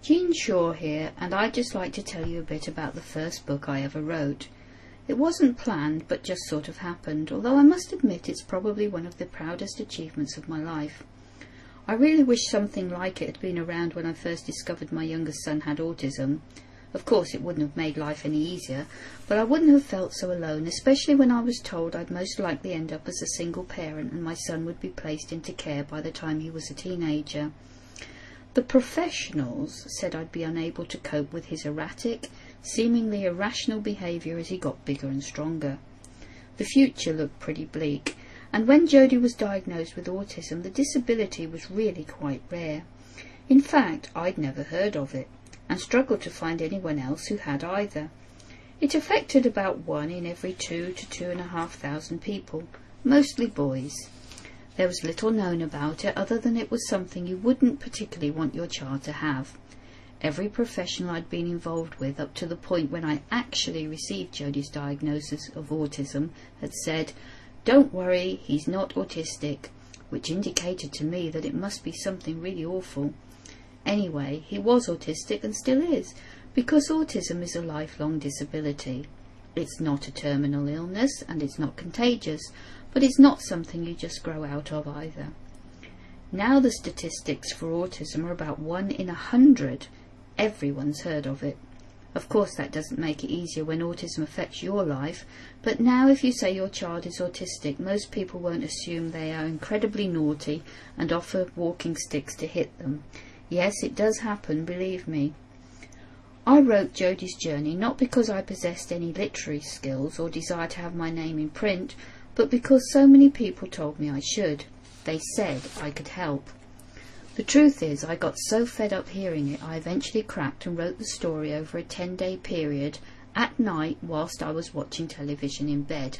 Jean Shaw here, and I'd just like to tell you a bit about the first book I ever wrote. It wasn't planned, but just sort of happened, although I must admit it's probably one of the proudest achievements of my life. I really wish something like it had been around when I first discovered my youngest son had autism. Of course, it wouldn't have made life any easier, but I wouldn't have felt so alone, especially when I was told I'd most likely end up as a single parent and my son would be placed into care by the time he was a teenager. The professionals said I'd be unable to cope with his erratic, seemingly irrational behaviour as he got bigger and stronger. The future looked pretty bleak, and when Jodie was diagnosed with autism, the disability was really quite rare. In fact, I'd never heard of it, and struggled to find anyone else who had either. It affected about 1 in every 2 to 2,500 people, mostly boys. There was little known about it other than it was something you wouldn't particularly want your child to have. Every professional I'd been involved with up to the point when I actually received Jodie's diagnosis of autism had said, "Don't worry, he's not autistic," which indicated to me that it must be something really awful. Anyway, he was autistic and still is, because autism is a lifelong disability. It's not a terminal illness and it's not contagious, but it's not something you just grow out of either. Now the statistics for autism are about 1 in 100. Everyone's heard of it. Of course, that doesn't make it easier when autism affects your life, but now if you say your child is autistic, most people won't assume they are incredibly naughty and offer walking sticks to hit them. Yes, it does happen, believe me. I wrote Jodie's journey not because I possessed any literary skills or desire to have my name in print, but because so many people told me I should. They said I could help. The truth is, I got so fed up hearing it, I eventually cracked and wrote the story over a 10-day period, at night whilst I was watching television in bed.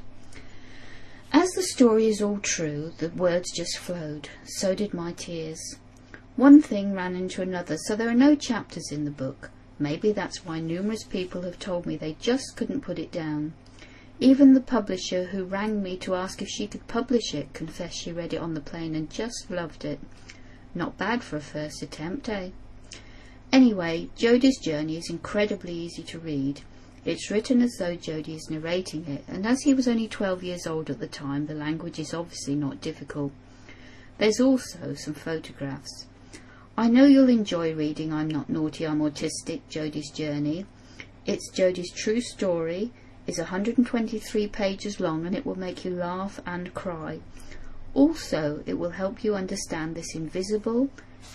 As the story is all true, the words just flowed. So did my tears. One thing ran into another, so there are no chapters in the book. Maybe that's why numerous people have told me they just couldn't put it down. Even the publisher who rang me to ask if she could publish it confessed she read it on the plane and just loved it. Not bad for a first attempt, eh? Anyway, Jodie's journey is incredibly easy to read. It's written as though Jodie is narrating it, and as he was only 12 years old at the time, the language is obviously not difficult. There's also some photographs. I know you'll enjoy reading I'm Not Naughty, I'm Autistic, Jodie's Journey. It's Jodie's true story, is 123 pages long, and it will make you laugh and cry. Also, it will help you understand this invisible,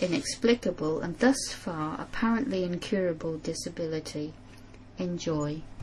inexplicable, and thus far apparently incurable disability. Enjoy.